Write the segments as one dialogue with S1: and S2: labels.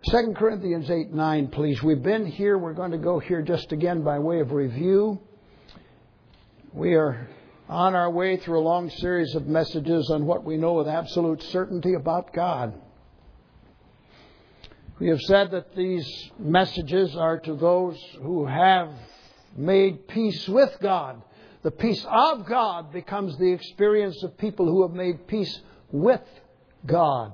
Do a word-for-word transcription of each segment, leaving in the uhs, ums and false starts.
S1: Second Corinthians eight nine, please. We've been here. We're going to go here just again by way of review. We are on our way through a long series of messages on what we know with absolute certainty about God. We have said that these messages are to those who have made peace with God. The peace of God becomes the experience of people who have made peace with God.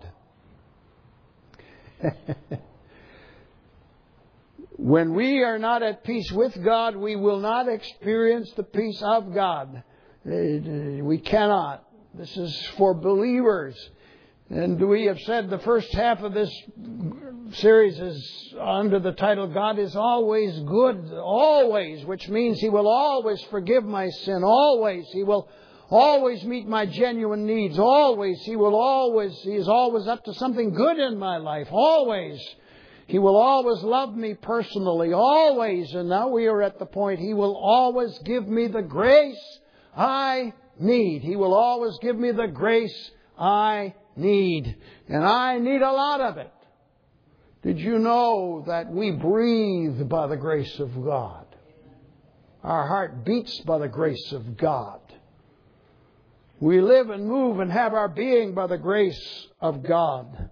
S1: When we are not at peace with God, we will not experience the peace of God. We cannot. This is for believers. And we have said the first half of this series is under the title, God is always good, always, which means He will always forgive my sin, always. He will always meet my genuine needs, always. He will always, He is always up to something good in my life, always. He will always love me personally, always. And now we are at the point He will always give me the grace I need. He will always give me the grace I need. And I need a lot of it. Did you know that we breathe by the grace of God? Our heart beats by the grace of God. We live and move and have our being by the grace of God.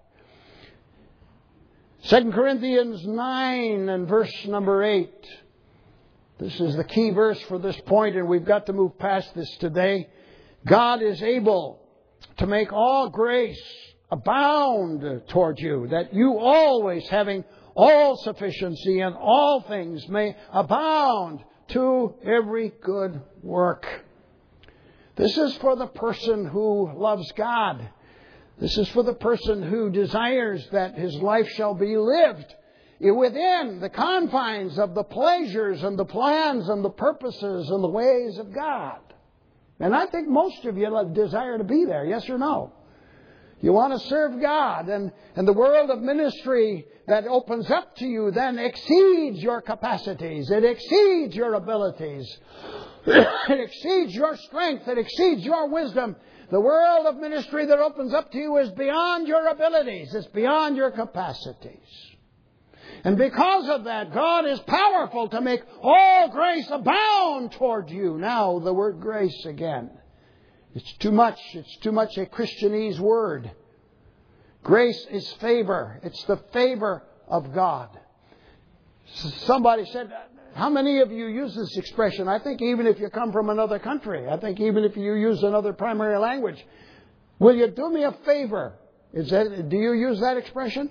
S1: Second Corinthians nine and verse number eight. This is the key verse for this point, and we've got to move past this today. God is able to make all grace abound toward you, that you always, having all sufficiency in all things, may abound to every good work. This is for the person who loves God. This is for the person who desires that his life shall be lived within the confines of the pleasures and the plans and the purposes and the ways of God. And I think most of you desire to be there, yes or no? You want to serve God, and, and the world of ministry that opens up to you then exceeds your capacities. It exceeds your abilities. It exceeds your strength. It exceeds your wisdom. The world of ministry that opens up to you is beyond your abilities. It's beyond your capacities. And because of that, God is powerful to make all grace abound toward you. Now, the word grace again. It's too much. It's too much a Christianese word. Grace is favor. It's the favor of God. Somebody said, how many of you use this expression? I think even if you come from another country, I think even if you use another primary language, will you do me a favor? Is that, do you use that expression?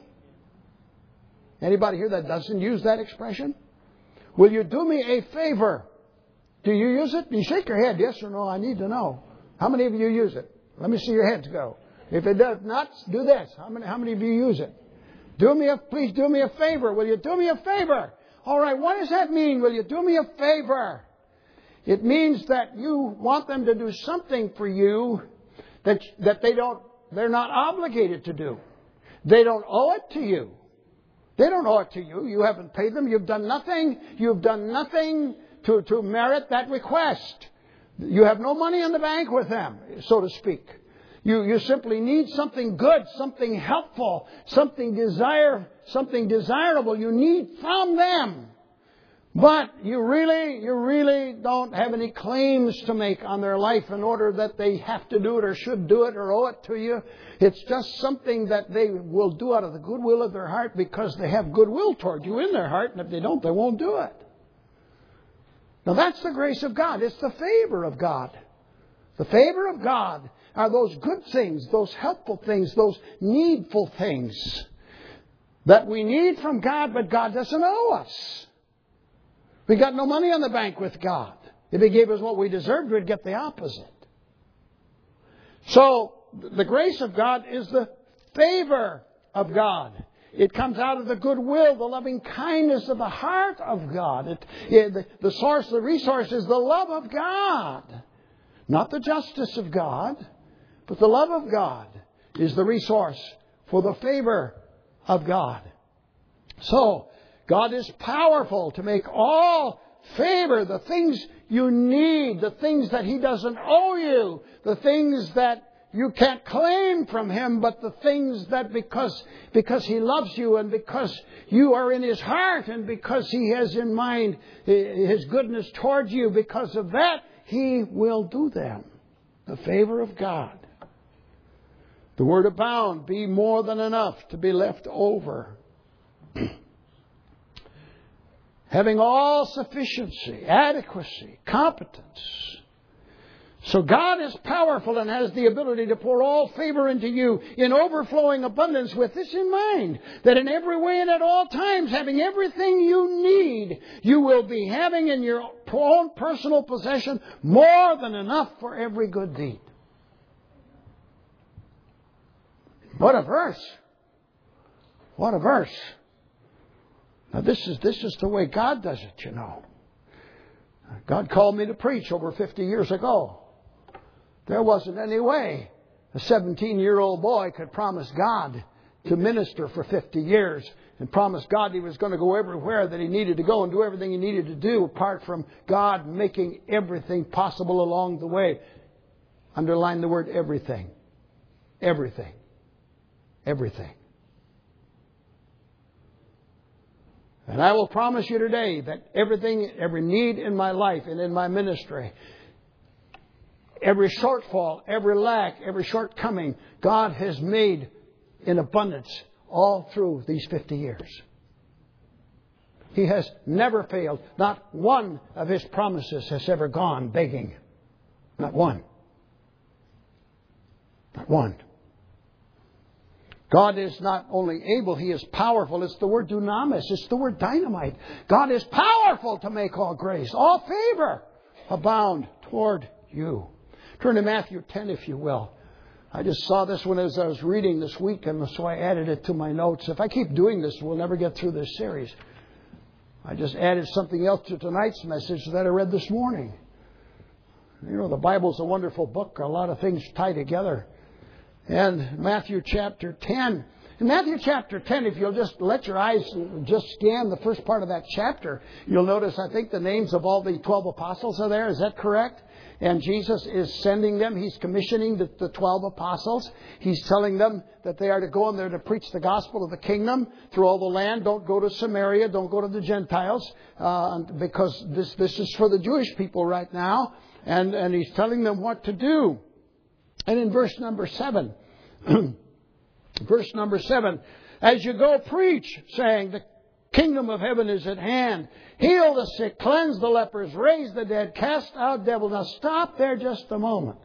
S1: Anybody here that doesn't use that expression? Will you do me a favor? Do you use it? You shake your head, yes or no, I need to know. How many of you use it? Let me see your heads go. If it does not, do this. How many, how many of you use it? Do me a, please do me a favor. Will you do me a favor? All right, what does that mean? Will you do me a favor? It means that you want them to do something for you that, that they don't, they're not obligated to do. They don't owe it to you. They don't owe it to you. You haven't paid them. You've done nothing. You've done nothing to, to merit that request. You have no money in the bank with them, so to speak. You, you simply need something good, something helpful, something desire, something desirable you need from them. But you really, you really don't have any claims to make on their life in order that they have to do it or should do it or owe it to you. It's just something that they will do out of the goodwill of their heart because they have goodwill toward you in their heart. And if they don't, they won't do it. Now that's the grace of God. It's the favor of God. The favor of God are those good things, those helpful things, those needful things that we need from God, but God doesn't owe us. We got no money in the bank with God. If He gave us what we deserved, we'd get the opposite. So, the grace of God is the favor of God. It comes out of the goodwill, the loving kindness of the heart of God. It, it, the, the source, the resource is the love of God. Not the justice of God, but the love of God is the resource for the favor of God. So, God is powerful to make all favor, the things you need, the things that He doesn't owe you, the things that you can't claim from Him, but the things that because, because He loves you and because you are in His heart and because He has in mind His goodness towards you, because of that, He will do them. The favor of God. The word abound, be more than enough to be left over. Having all sufficiency, adequacy, competence. So God is powerful and has the ability to pour all favor into you in overflowing abundance, with this in mind, that in every way and at all times, having everything you need, you will be having in your own personal possession more than enough for every good deed. What a verse. What a verse. Now this is, this is the way God does it, you know. God called me to preach over fifty years ago. There wasn't any way a seventeen-year-old boy could promise God to minister for fifty years and promise God he was going to go everywhere that he needed to go and do everything he needed to do, apart from God making everything possible along the way. Underline the word everything. Everything. Everything. And I will promise you today that everything, every need in my life and in my ministry, every shortfall, every lack, every shortcoming, God has made in abundance all through these fifty years. He has never failed. Not one of His promises has ever gone begging. Not one. Not one. God is not only able, He is powerful. It's the word dunamis. It's the word dynamite. God is powerful to make all grace, all favor abound toward you. Turn to Matthew ten, if you will. I just saw this one as I was reading this week, and so I added it to my notes. If I keep doing this, we'll never get through this series. I just added something else to tonight's message that I read this morning. You know, the Bible's a wonderful book. A lot of things tie together. And Matthew chapter ten. In Matthew chapter ten, if you'll just let your eyes just scan the first part of that chapter, you'll notice, I think, the names of all the twelve apostles are there. Is that correct? And Jesus is sending them. He's commissioning the, the twelve apostles. He's telling them that they are to go and they're to preach the gospel of the kingdom through all the land. Don't go to Samaria. Don't go to the Gentiles, uh, because this, this is for the Jewish people right now. And, and He's telling them what to do. And in verse number seven, verse number seven, as you go preach, saying, the kingdom of heaven is at hand. Heal the sick, cleanse the lepers, raise the dead, cast out devils. Now stop there just a moment.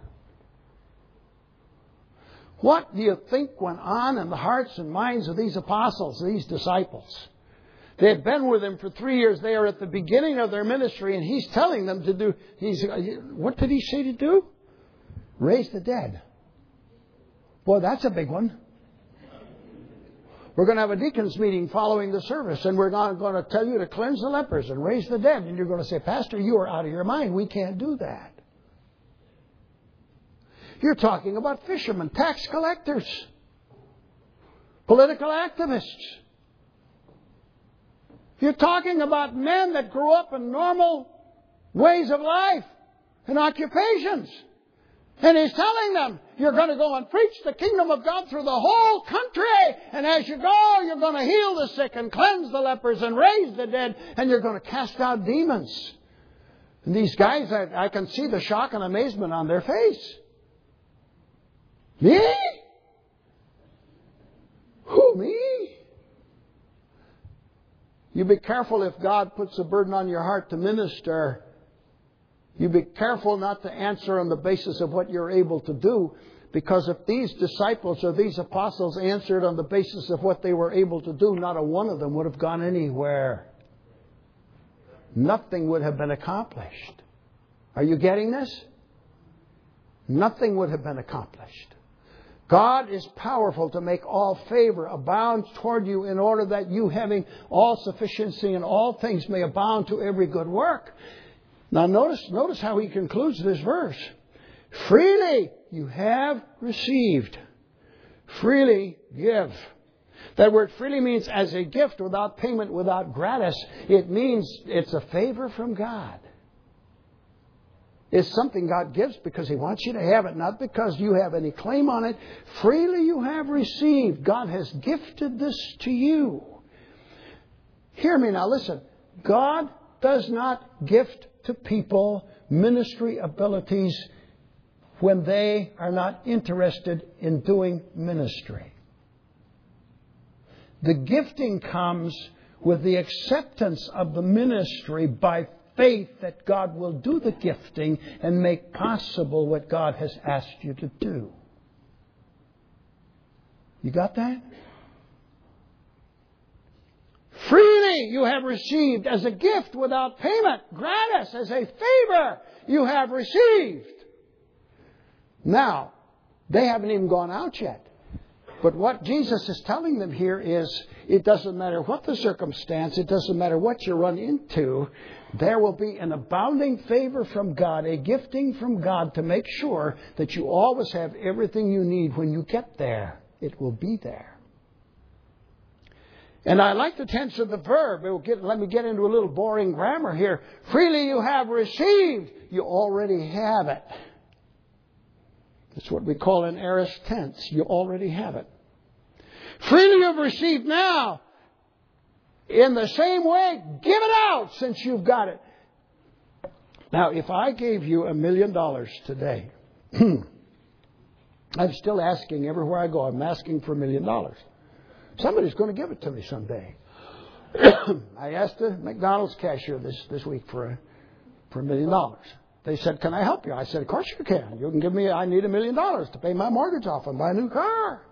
S1: What do you think went on in the hearts and minds of these apostles, these disciples? They had been with Him for three years. They are at the beginning of their ministry, and He's telling them to do. He's, what did He say to do? Raise the dead. Boy, that's a big one. We're going to have a deacons meeting following the service, and we're going to tell you to cleanse the lepers and raise the dead. And you're going to say, Pastor, you are out of your mind. We can't do that. You're talking about fishermen, tax collectors, political activists. You're talking about men that grew up in normal ways of life and occupations. And He's telling them, you're going to go and preach the kingdom of God through the whole country. And as you go, you're going to heal the sick and cleanse the lepers and raise the dead. And you're going to cast out demons. And these guys, I, I can see the shock and amazement on their face. Me? Who, me? You be careful if God puts a burden on your heart to minister. You be careful not to answer on the basis of what you're able to do. Because if these disciples or these apostles answered on the basis of what they were able to do, not a one of them would have gone anywhere. Nothing would have been accomplished. Are you getting this? Nothing would have been accomplished. God is powerful to make all favor abound toward you, in order that you, having all sufficiency in all things, may abound to every good work. Now notice, notice how He concludes this verse. Freely you have received. Freely give. That word freely means as a gift, without payment, without gratis. It means it's a favor from God. It's something God gives because He wants you to have it, not because you have any claim on it. Freely you have received. God has gifted this to you. Hear me now, listen. God does not gift to people ministry abilities when they are not interested in doing ministry. The gifting comes with the acceptance of the ministry by faith that God will do the gifting and make possible what God has asked you to do. You got that? Freely you have received as a gift without payment, gratis, as a favor you have received. Now, they haven't even gone out yet. But what Jesus is telling them here is, it doesn't matter what the circumstance, it doesn't matter what you run into, there will be an abounding favor from God, a gifting from God to make sure that you always have everything you need when you get there. It will be there. And I like the tense of the verb. It will get, let me get into a little boring grammar here. Freely you have received. You already have it. That's what we call an aorist tense. You already have it. Freely you have received now. In the same way, give it out since you've got it. Now, if I gave you a million dollars today, I'm still asking everywhere I go, I'm asking for a million dollars. Somebody's going to give it to me someday. I asked the McDonald's cashier this, this week for a, for a million dollars. They said, can I help you? I said, of course you can. You can give me, I need a million dollars to pay my mortgage off and buy a new car.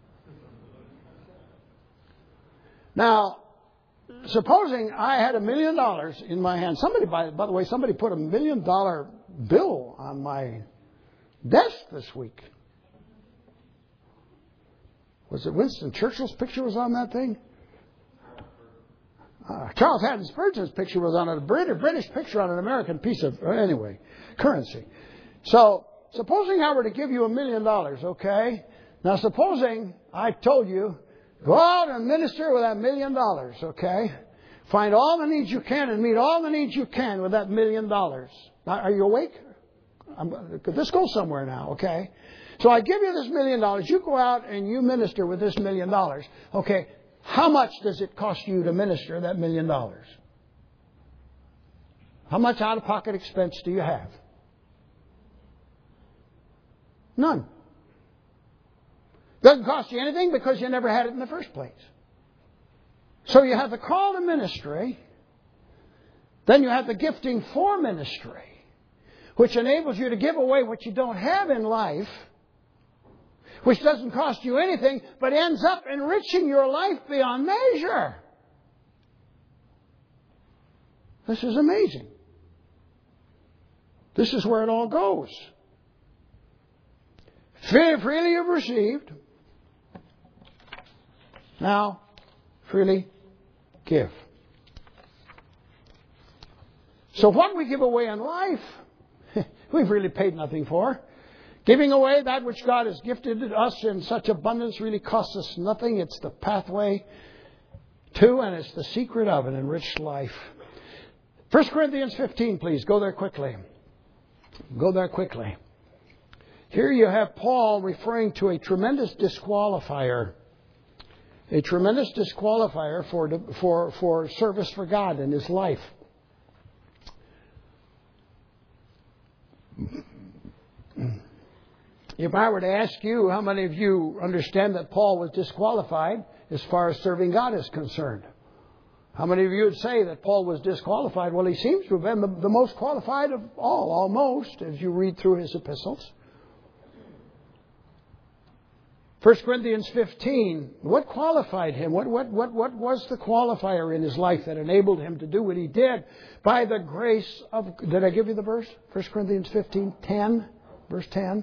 S1: Now, supposing I had a million dollars in my hand. Somebody, by, by the way, somebody put a million dollar bill on my desk this week. Was it Winston Churchill's picture was on that thing? Uh, Charles Haddon Spurgeon's picture was on a British, British picture on an American piece of, uh, anyway, currency. So, supposing I were to give you a million dollars, okay? Now, supposing I told you, go out and minister with that million dollars, okay? Find all the needs you can and meet all the needs you can with that million dollars. Now, are you awake? I'm, this goes somewhere now, okay? So I give you this million dollars. You go out and you minister with this million dollars. Okay, how much does it cost you to minister that million dollars? How much out-of-pocket expense do you have? None. Doesn't cost you anything because you never had it in the first place. So you have the call to ministry. Then you have the gifting for ministry, which enables you to give away what you don't have in life, which doesn't cost you anything, but ends up enriching your life beyond measure. This is amazing. This is where it all goes. Freely you've received. Now, freely give. So what we give away in life, we've really paid nothing for. Giving away that which God has gifted us in such abundance really costs us nothing. It's the pathway to, and it's the secret of an enriched life. First Corinthians fifteen, please. Go there quickly. Go there quickly. Here you have Paul referring to a tremendous disqualifier. A tremendous disqualifier for, for, for service for God in his life. If I were to ask you, how many of you understand that Paul was disqualified as far as serving God is concerned? How many of you would say that Paul was disqualified? Well, he seems to have been the, the most qualified of all, almost, as you read through his epistles. First Corinthians fifteen, what qualified him? What, what, what, what was the qualifier in his life that enabled him to do what he did? By the grace of... Did I give you the verse? First Corinthians fifteen, ten, verse ten.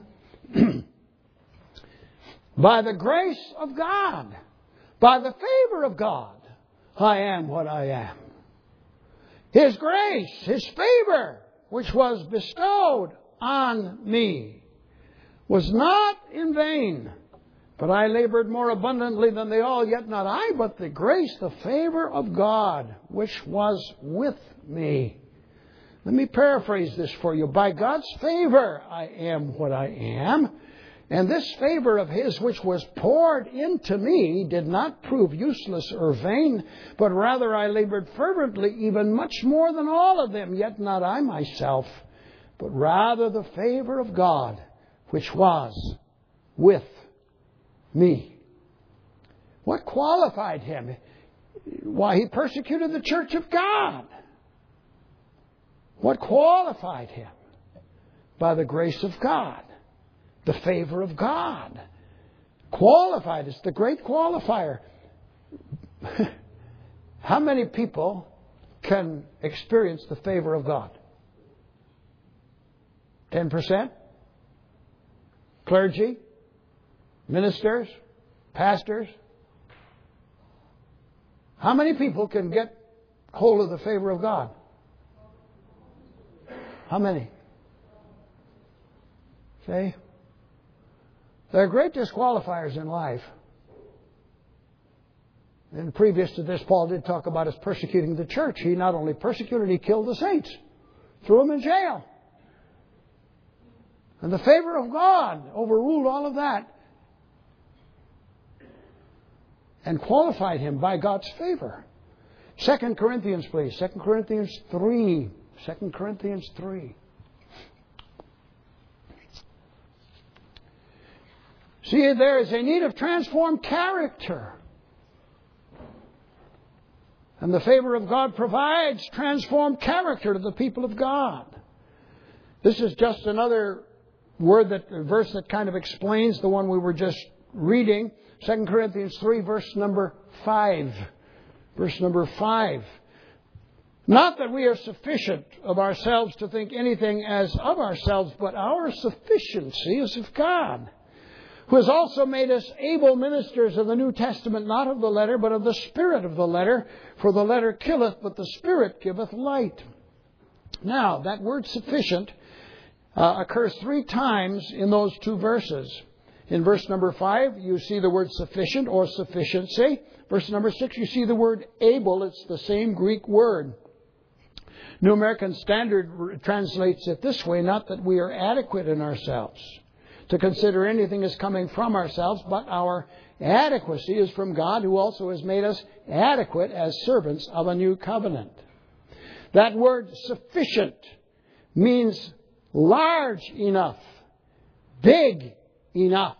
S1: By the grace of God, by the favor of God, I am what I am. His grace, His favor, which was bestowed on me, was not in vain. But I labored more abundantly than they all, yet not I, but the grace, the favor of God, which was with me. Let me paraphrase this for you. By God's favor, I am what I am. And this favor of His which was poured into me did not prove useless or vain, but rather I labored fervently, even much more than all of them, yet not I myself, but rather the favor of God, which was with me. What qualified Him? Why, He persecuted the church of God. What qualified Him? By the grace of God. The favor of God. Qualified is the great qualifier. How many people can experience the favor of God? ten percent? Clergy? Ministers? Pastors? How many people can get hold of the favor of God? How many? See? There are great disqualifiers in life. And previous to this, Paul did talk about us persecuting the church. He not only persecuted, he killed the saints. Threw them in jail. And the favor of God overruled all of that. And qualified him by God's favor. Second Corinthians, please. Second Corinthians three. Second Corinthians three. See, there is a need of transformed character. And the favor of God provides transformed character to the people of God. This is just another word that, a verse that kind of explains the one we were just reading. Second Corinthians three, verse number five. Verse number five. Not that we are sufficient of ourselves to think anything as of ourselves, but our sufficiency is of God, who has also made us able ministers of the New Testament, not of the letter, but of the spirit of the letter. For the letter killeth, but the spirit giveth light. Now, that word sufficient uh, occurs three times in those two verses. In verse number five, you see the word sufficient or sufficiency. Verse number six, you see the word able. It's the same Greek word. New American Standard translates it this way: not that we are adequate in ourselves to consider anything as coming from ourselves, but our adequacy is from God, who also has made us adequate as servants of a new covenant. That word sufficient means large enough, big enough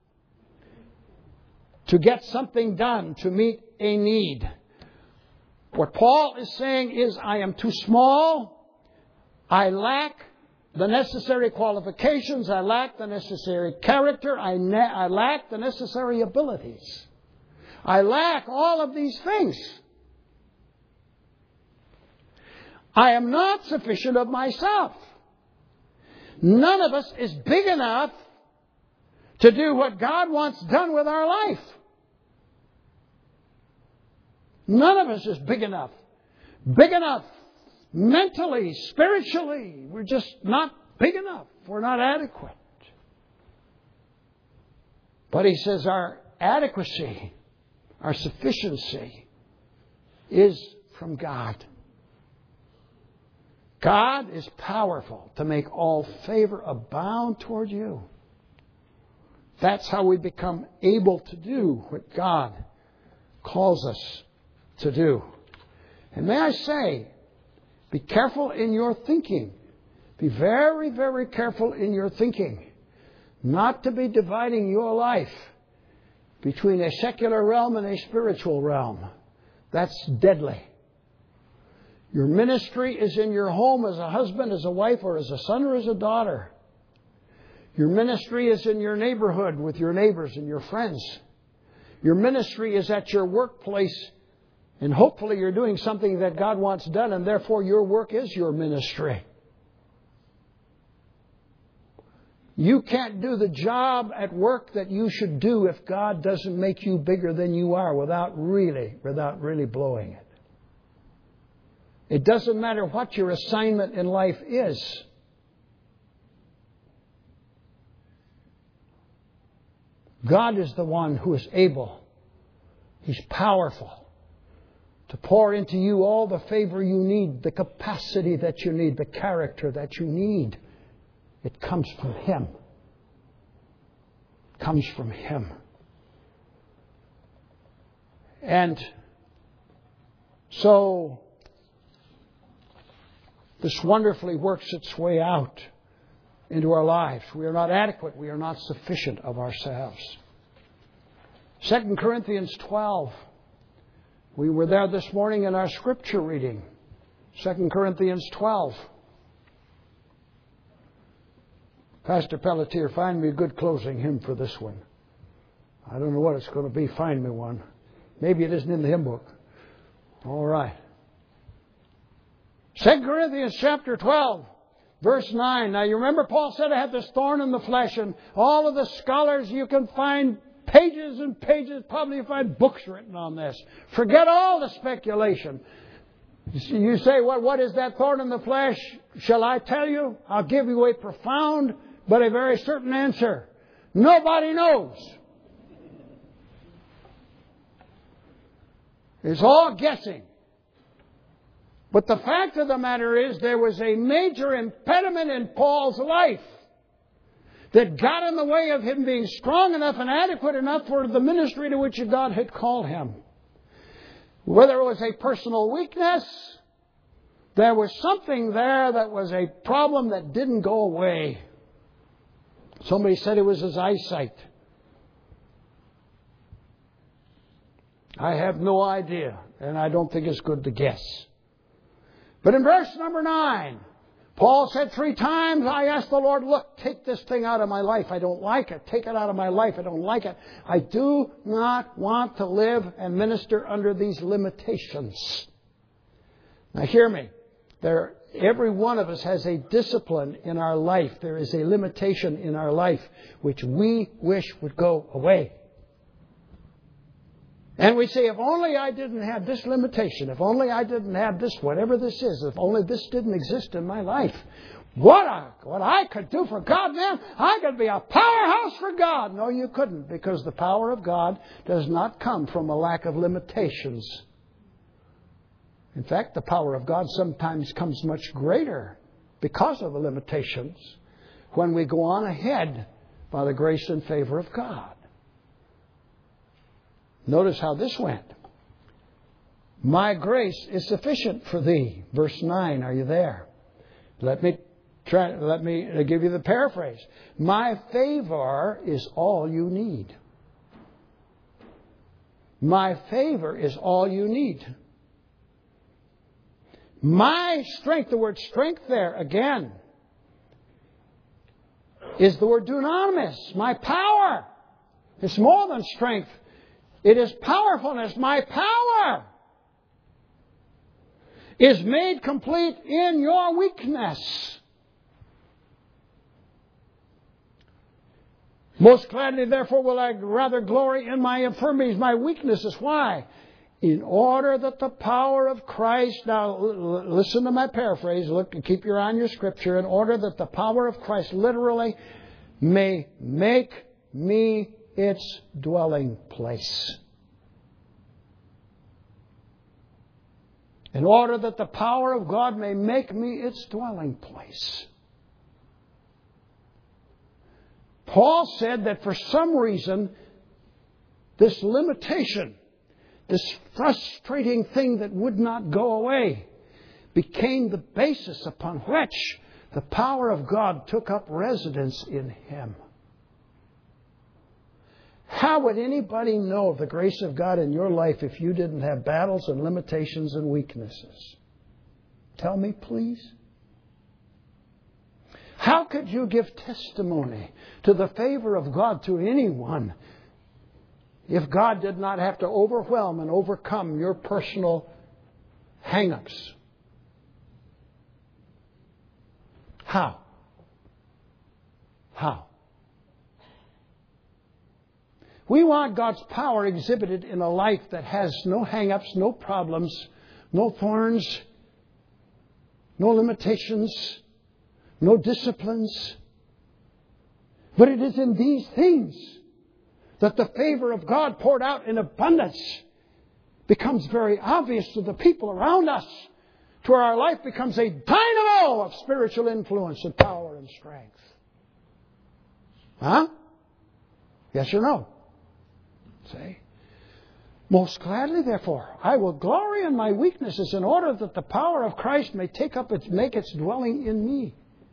S1: to get something done, to meet a need. What Paul is saying is, I am too small, I lack the necessary qualifications, I lack the necessary character, I, ne- I lack the necessary abilities. I lack all of these things. I am not sufficient of myself. None of us is big enough to do what God wants done with our life. None of us is big enough. Big enough mentally, spiritually. We're just not big enough. We're not adequate. But he says our adequacy, our sufficiency is from God. God is powerful to make all favor abound toward you. That's how we become able to do what God calls us to do. And may I say, be careful in your thinking. Be very, very careful in your thinking. Not to be dividing your life between a secular realm and a spiritual realm. That's deadly. Your ministry is in your home as a husband, as a wife, or as a son, or as a daughter. Your ministry is in your neighborhood with your neighbors and your friends. Your ministry is at your workplace, and hopefully you're doing something that God wants done, and therefore your work is your ministry. You can't do the job at work that you should do if God doesn't make you bigger than you are without really, without really blowing it. It doesn't matter what your assignment in life is. God is the one who is able. He's powerful to pour into you all the favor you need, the capacity that you need, the character that you need. It comes from Him. It comes from Him. And so this wonderfully works its way out into our lives. We are not adequate. We are not sufficient of ourselves. Second Corinthians twelve. We were there this morning in our scripture reading. Second Corinthians twelve. Pastor Pelletier, find me a good closing hymn for this one. I don't know what it's going to be. Find me one. Maybe it isn't in the hymn book. All right. Second Corinthians chapter twelve, verse nine. Now you remember Paul said I have this thorn in the flesh, and all of the scholars, you can find pages and pages, probably you find books written on this. Forget all the speculation. You say, what, what is that thorn in the flesh? Shall I tell you? I'll give you a profound but a very certain answer. Nobody knows. It's all guessing. But the fact of the matter is there was a major impediment in Paul's life that got in the way of him being strong enough and adequate enough for the ministry to which God had called him. Whether it was a personal weakness, there was something there that was a problem that didn't go away. Somebody said it was his eyesight. I have no idea, and I don't think it's good to guess. But in verse number nine, Paul said three times, I asked the Lord, look, take this thing out of my life. I don't like it. Take it out of my life. I don't like it. I do not want to live and minister under these limitations. Now hear me. There, every one of us has a discipline in our life. There is a limitation in our life which we wish would go away. And we say, if only I didn't have this limitation, if only I didn't have this, whatever this is, if only this didn't exist in my life, what I, what I could do for God, man, I could be a powerhouse for God. No, you couldn't, because the power of God does not come from a lack of limitations. In fact, the power of God sometimes comes much greater because of the limitations when we go on ahead by the grace and favor of God. Notice how this went. My grace is sufficient for thee. Verse nine, are you there? Let me try, let me give you the paraphrase. My favor is all you need. My favor is all you need. My strength, the word strength there, again, is the word dunamis, my power. It's more than strength. It is powerfulness. My power is made complete in your weakness. Most gladly, therefore, will I rather glory in my infirmities, my weaknesses. Why? In order that the power of Christ, now listen to my paraphrase, look, keep your eye on your scripture, in order that the power of Christ literally may make me its dwelling place. In order that the power of God may make me its dwelling place. Paul said that for some reason, this limitation, this frustrating thing that would not go away, became the basis upon which the power of God took up residence in him. How would anybody know of the grace of God in your life if you didn't have battles and limitations and weaknesses? Tell me, please. How could you give testimony to the favor of God to anyone if God did not have to overwhelm and overcome your personal hang-ups? How? How? We want God's power exhibited in a life that has no hang-ups, no problems, no thorns, no limitations, no disciplines. But it is in these things that the favor of God poured out in abundance becomes very obvious to the people around us, to where our life becomes a dynamo of spiritual influence and power and strength. Huh? Yes or no? Say. Most gladly, therefore, I will glory in my weaknesses in order that the power of Christ may take up its, make its dwelling in me.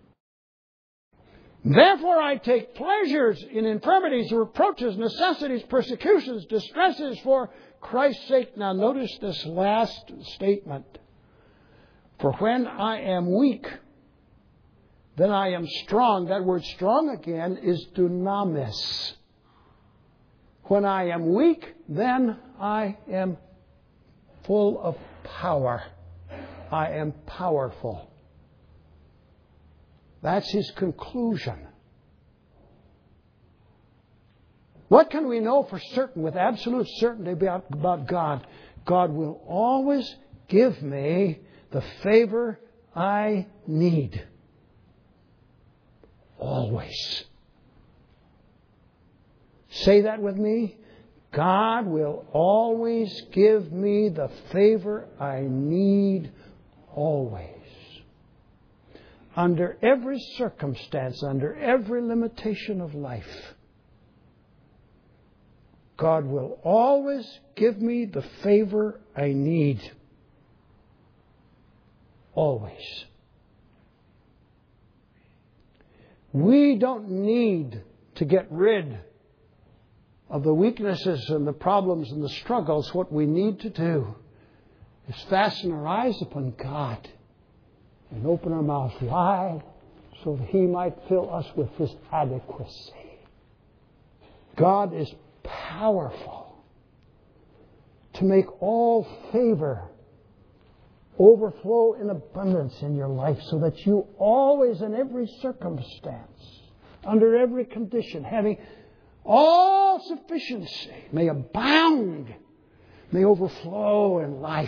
S1: Therefore I take pleasures in infirmities, reproaches, necessities, persecutions, distresses for Christ's sake. Now notice this last statement. For when I am weak, then I am strong. That word strong again is dunamis. When I am weak, then I am full of power. I am powerful. That's his conclusion. What can we know for certain, with absolute certainty about, about God? God will always give me the favor I need. Always. Say that with me. God will always give me the favor I need always. Under every circumstance, under every limitation of life, God will always give me the favor I need. Always. We don't need to get rid of the weaknesses and the problems and the struggles. What we need to do is fasten our eyes upon God and open our mouths wide so that He might fill us with His adequacy. God is powerful to make all favor overflow in abundance in your life so that you always, in every circumstance, under every condition, having all sufficiency, may abound, may overflow in life.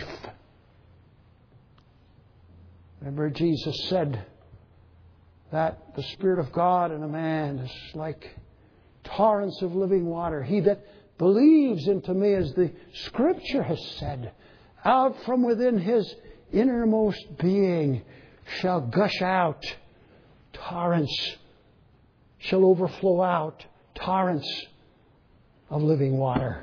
S1: Remember, Jesus said that the Spirit of God in a man is like torrents of living water. He that believes into me, as the Scripture has said, out from within his innermost being shall gush out torrents, shall overflow out torrents of living water.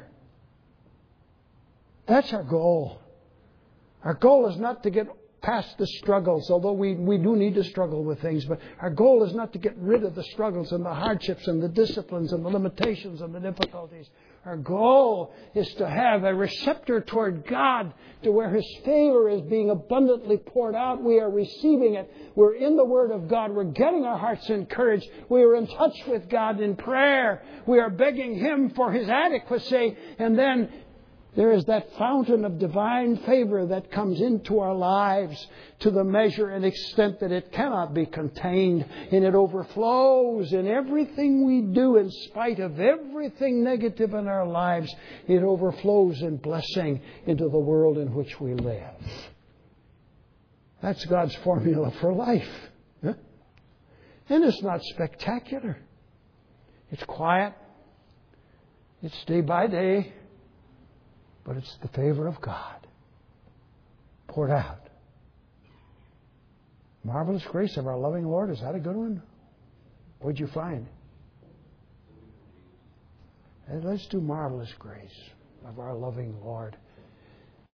S1: That's our goal. Our goal is not to get past the struggles, although we, we do need to struggle with things, but our goal is not to get rid of the struggles and the hardships and the disciplines and the limitations and the difficulties. Our goal is to have a receptor toward God, to where His favor is being abundantly poured out. We are receiving it. We're in the Word of God. We're getting our hearts encouraged. We are in touch with God in prayer. We are begging Him for His adequacy. And then there is that fountain of divine favor that comes into our lives to the measure and extent that it cannot be contained. And it overflows in everything we do, in spite of everything negative in our lives. It overflows in blessing into the world in which we live. That's God's formula for life. Huh? And it's not spectacular. It's quiet. It's day by day. But it's the favor of God poured out. Marvelous grace of our loving Lord. Is that a good one? What'd you find? Let's do marvelous grace of our loving Lord.